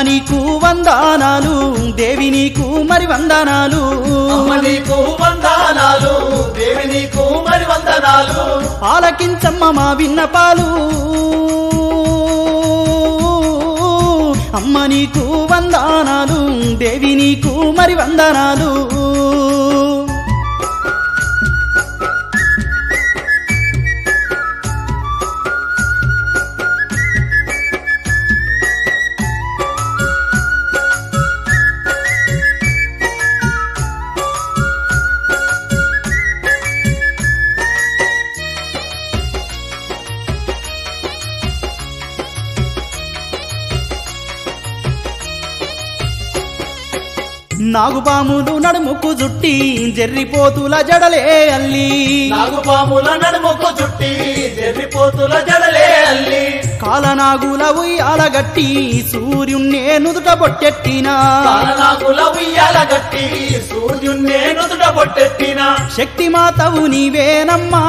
నీకు వందనాలు దేవి నీకు మరి వందనాలు అమ్మ నీకు వందనాలు దేవి నీకు మరి వందనాలు ఆలకించమ్మ మా విన్నపాలు అమ్మ నీకు వందనాలు దేవి నీకు మరి వందనాలు నాగుపాములు నడుముకు జుట్టి జర్రిపోతుల జడలే అల్లి నాగుపాముల నడుముకు చుట్టి జర్రిపోతుల జడలే అల్లి కాలనాగుల ఉయ్యాల గట్టి సూర్యున్నే నుదుట బొట్టెట్టిన కాలనాగుల ఉయ్యాల గట్టి సూర్యున్నే నుదుట బొట్టెట్టిన శక్తి మాతవు నీవేనమ్మా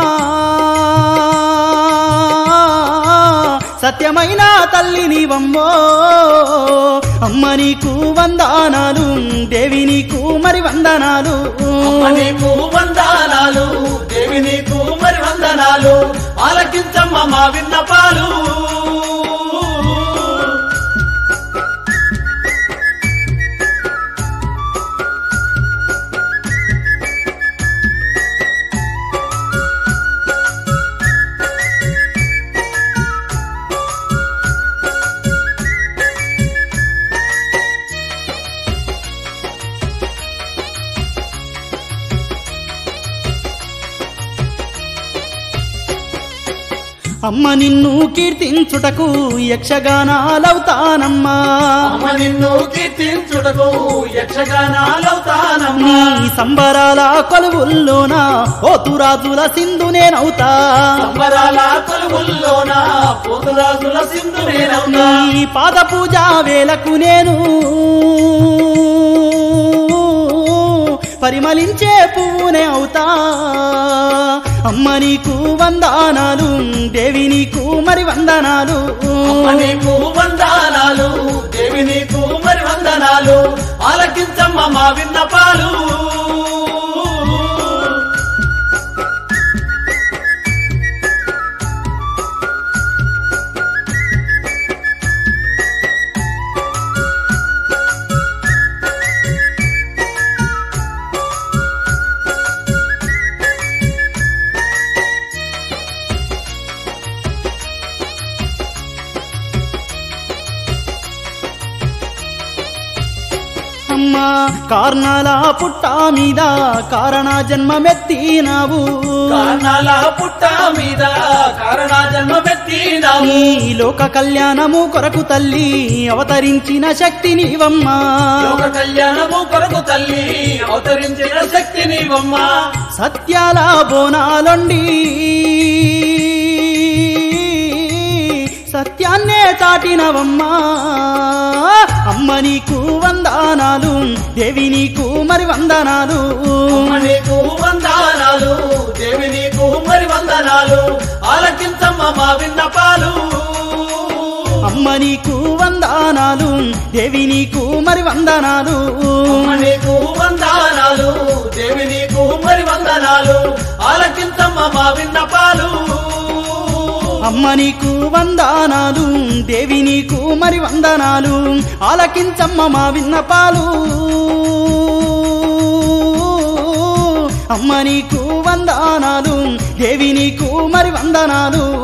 సత్యమైన తల్లి నీవమ్మో అమ్మ నీకు వందనాలు దేవి నీకు మరి వందనాలు అమ్మ నీకు వందనాలు దేవి నీకు మరి వందనాలు ఆలకించమ్మ మా విన్నపాలు అమ్మ నిన్ను కీర్తించుటకు యక్షగానాలవుతానమ్మా అమ్మ నిన్ను కీర్తించుటకు యక్షగానాలవుతానమ్మా నీ సంబరాల కొలువుల్లోన పోతురాజుల సింధు నేనవుతా సంబరాల కొలువుల్లోన పోతురాజుల సింధు నేనవుతా నీ పాద పూజ వేలకు నేను పరిమళించే పువ్వునే అవుతా అమ్మ నీకు వందనాలు దేవి నీకు మరి వందనాలు అమ్మ నీకు వందనాలు దేవి నీకు మరి వందనాలు ఆలకించమ్మ మా విన్నపాలు అమ్మ కారణాల పుట్ట మీద కారణ జన్మమెత్తినావు కారణాల పుట్ట మీద కారణ జన్మమెత్తినావు ఈ లోక కళ్యాణము కొరకు తల్లి అవతరించిన శక్తి నీవమ్మా లోక కళ్యాణము కొరకు తల్లి అవతరించిన శక్తి నీవమ్మా సత్యాల బోనాలొండి సత్యాన్నే చాటినవమ్మా అమ్మ నీకు వందనాలు దేవి నీకు మరి వందనాలు అమ్మ నీకు వందనాలు దేవి నీకు మరి వందనాలు ఆలకించమ్మ మా విన్నపాలు అమ్మ నీకు వందనాలు దేవి నీకు మరి వందనాలు అమ్మ నీకు వందనాలు దేవి నీకు మరి వందనాలు ఆలకించమ్మ మా విన్నపాలు అమ్మ నీకు వందనాలు దేవి నీకు మరి వందనాలు ఆలకించమ్మ మా విన్నపాలు అమ్మ నీకు వందనాలు దేవి నీకు మరి వందనాలు